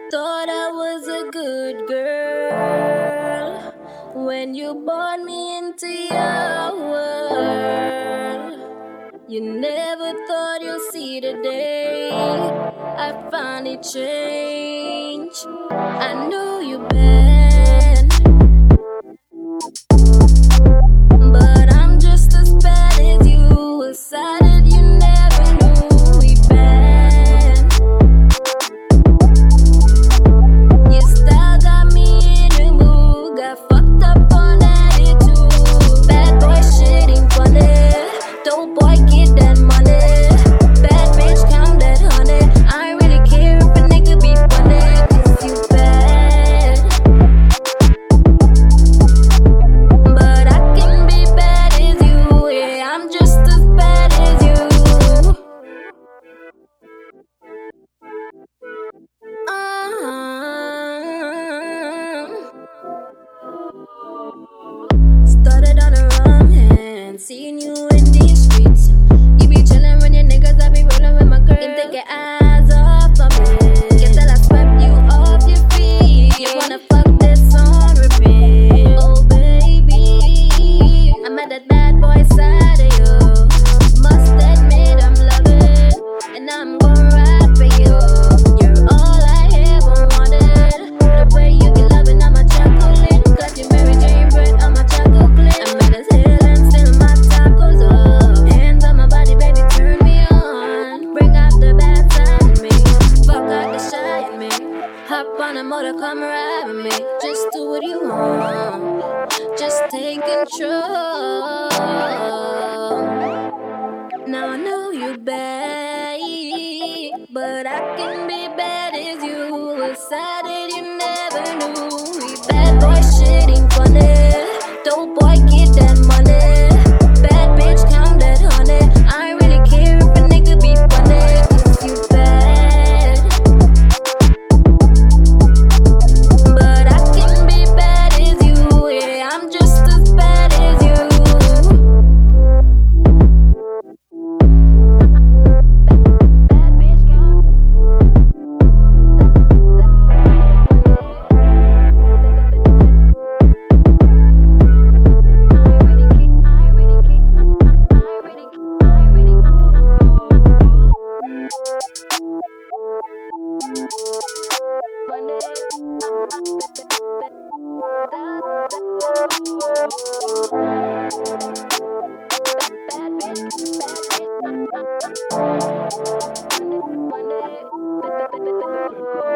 Thought I was a good girl when you brought me into your world. You never thought you'll see the day I finally changed. I know you're bad, but I'm just as bad as you. Decided you never knew we bad. Your style got me in the mood, got fucked up on attitude. Bad boy shit ain't funny, dope boy get that money. Bad bitch count that honey. I ain't really care if a nigga be funny, cause you bad. But I can be bad as you, yeah, I'm just as bad as you. Started on the wrong hand, seeing you in these streets. You be chillin' when your niggas, I be rollin' with my girl. Can take your eyes off of me. Guess that I swept you off your feet. You wanna fuck this on repeat. Oh baby, I'm at that bad boy side of you. Must admit I'm loving, and I'm gon' ride for you. You're all I ever wanted. The way you get loving, I'm a chocolate. Cause you Mary Jane bread, I'm a chocolate. I'm mad as hell and still my top goes up. Hands on my body, baby, turn me on. Bring out the bad side in me. Fuck out the shy in me. Hop on a motor, come ride with me. Just do what you want. Just take control. Now I know you're bad, but I can be bad as you. Decided you never knew. We bad boy shit ain't funny. Dope boy get that money. Bad bitch count that honey. I ain't really care if a nigga be funny, cause you bad. But I can be bad as you, yeah, I'm just as bad as you. Bad bitch count. One day.